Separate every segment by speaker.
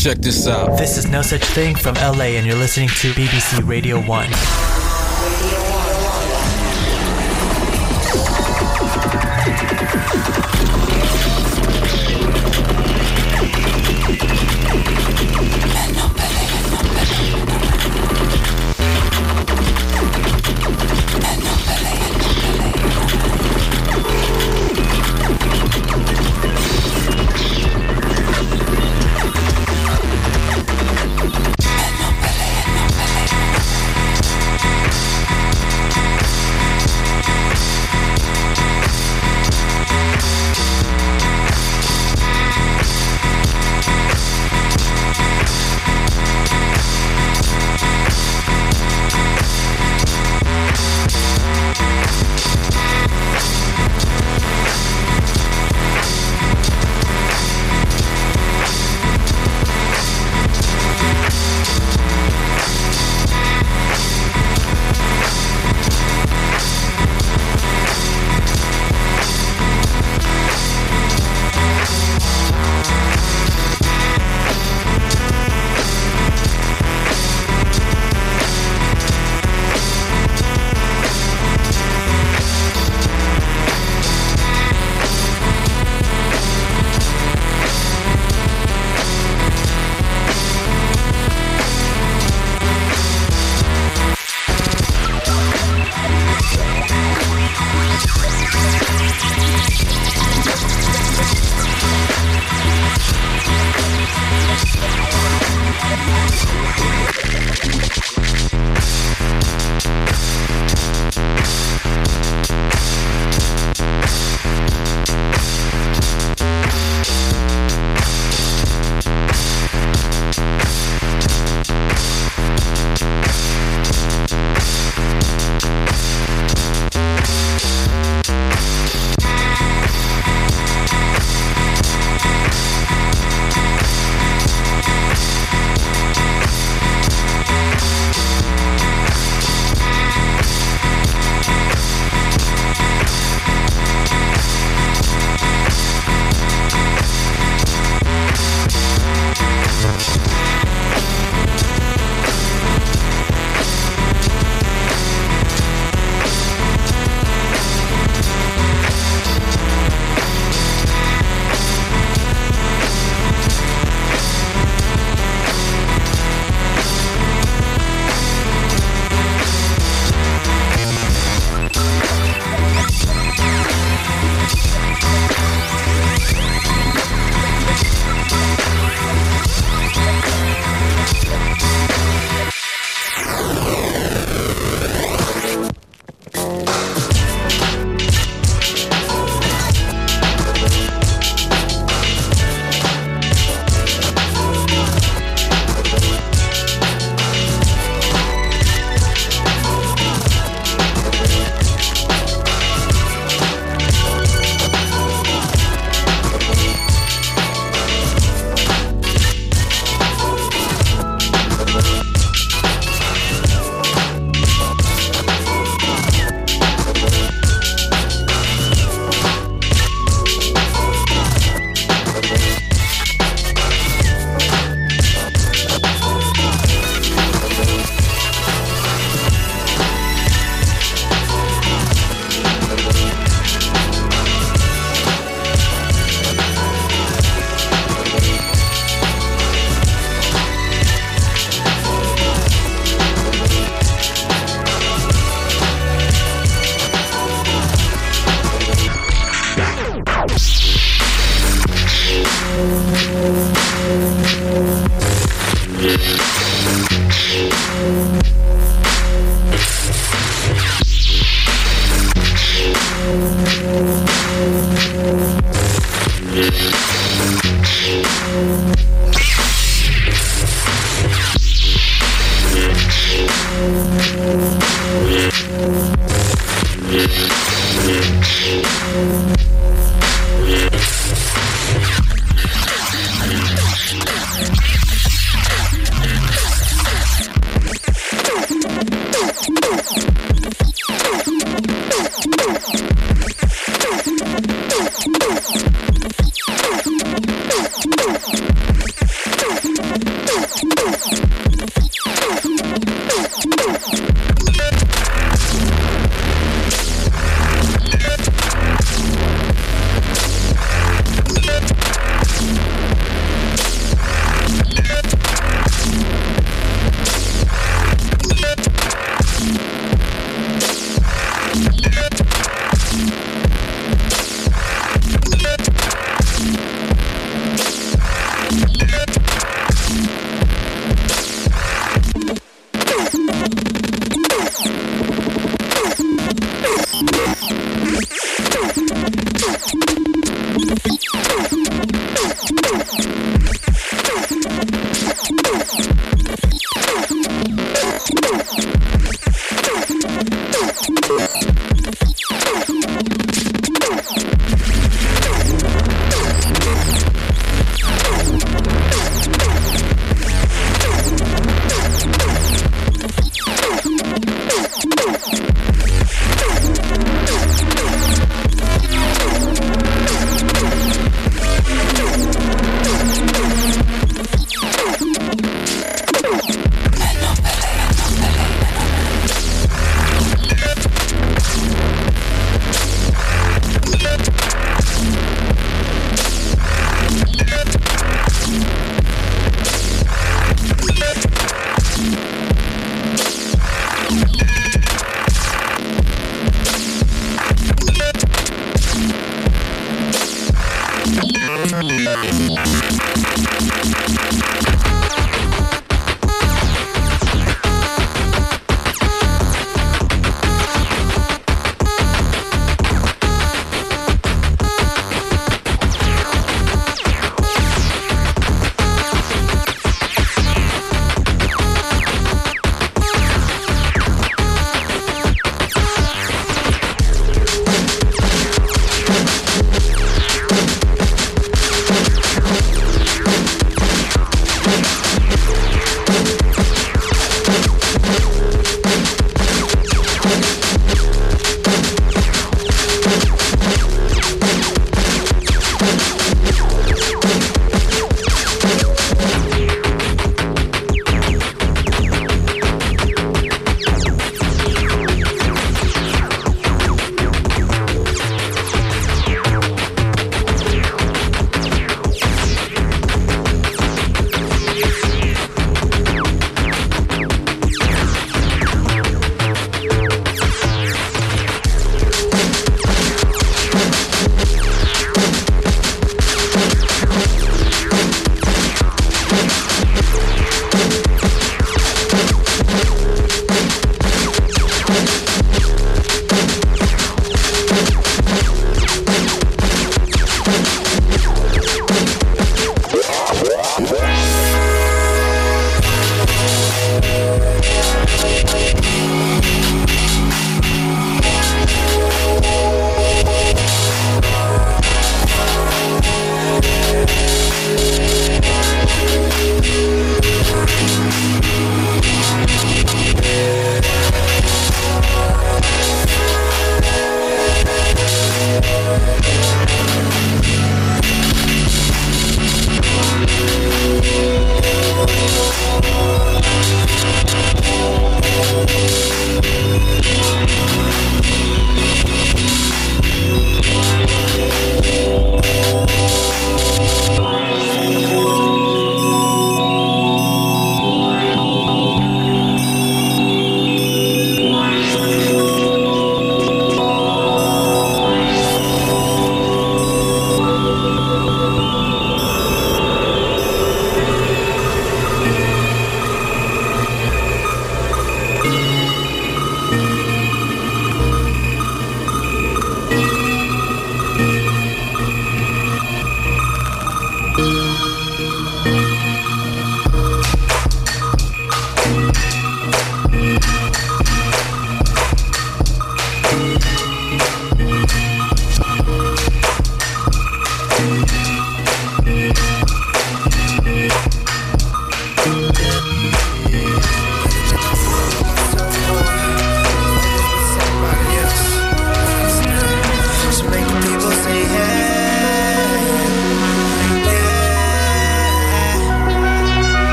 Speaker 1: Check this out.
Speaker 2: This is No Such Thing from LA, and you're listening to BBC Radio 1.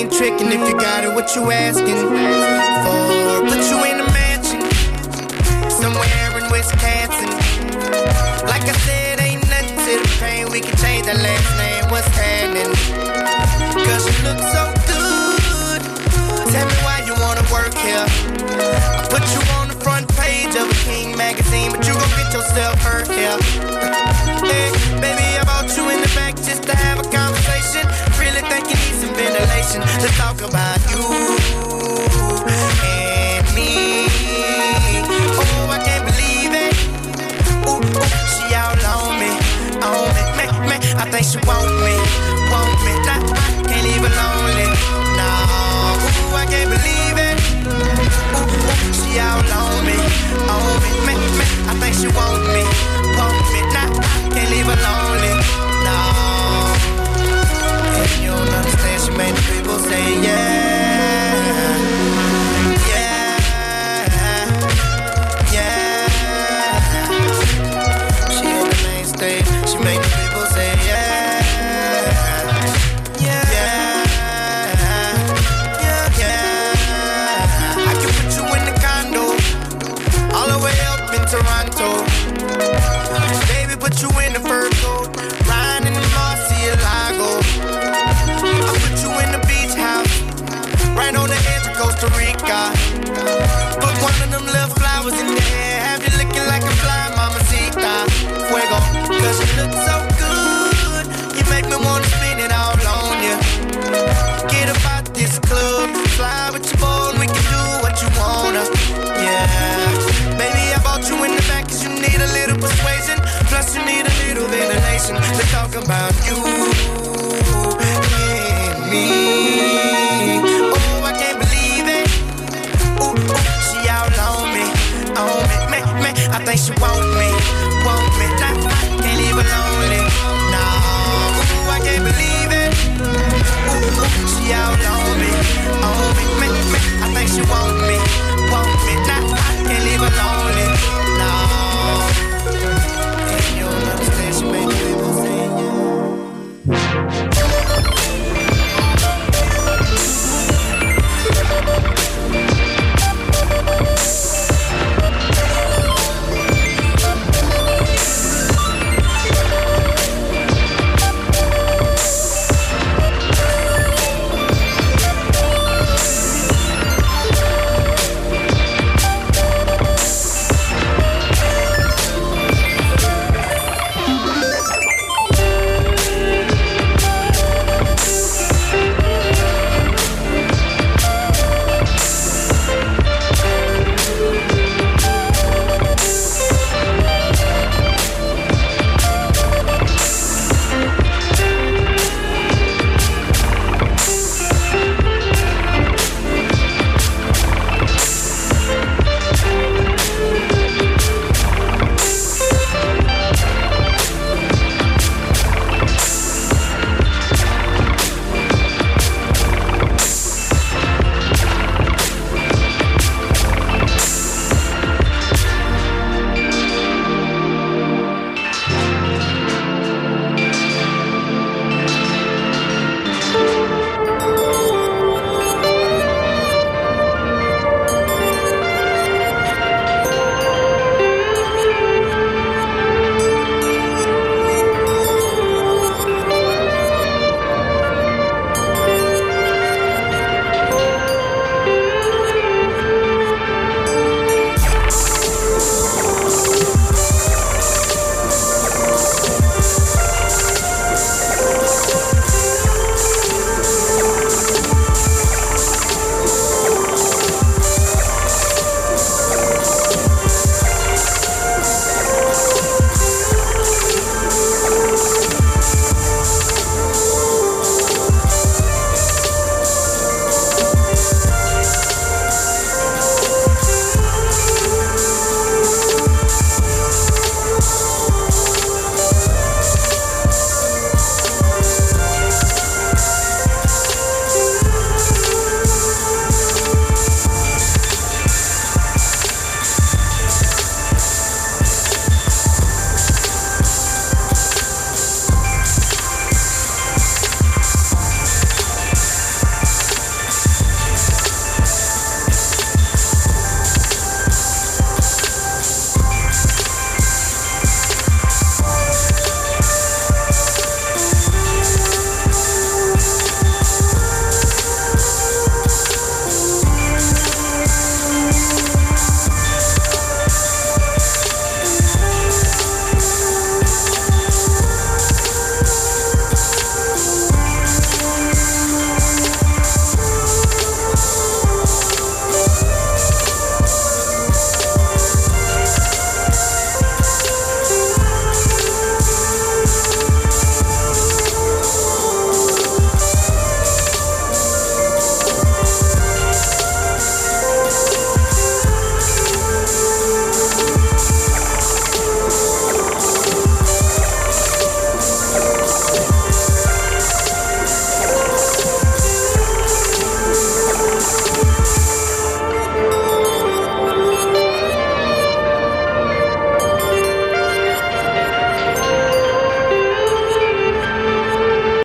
Speaker 1: ain't tricking if you got it, what you asking for? Put you in a mansion, somewhere in Wisconsin. Like I said, ain't nothing to the pain, we can change the last name, what's happening? Cause you look so good, tell me why you wanna work here. I put you on the front page of a King magazine, but you gon' get yourself hurt here. Hey, baby, I brought you in the back just to have a conversation. Really think you need some ventilation. Let's talk about you and me. Oh, I can't believe it. Ooh, she all on me, man. I think she want me. Nah, can't leave her lonely. No, ooh, I can't believe it. Ooh, she all on me, man. I think she want me. Nah, can't leave her lonely. No, and you don't understand. She made the people say yeah, yeah, yeah. She in the main stage. She made the people say yeah, yeah, yeah, yeah. I can put you in the condo, all the way up in Toronto. Baby, put you in the fur coat, riding in the Murcielago. I put you in the beach house, right on the edge of Costa Rica. Put one of them little flowers in the air, have you looking like a fly, mamacita. Fuego, cause you look so good, you make me wanna spin it all on you. Get about this club, fly with your boy, we can do what you wanna. Yeah, baby, I bought you in the back cause you need a little persuasion, plus you need a little ventilation. Let's talk about you and me. Oh, I can't believe it. Ooh, she all on me, man. I think she want me.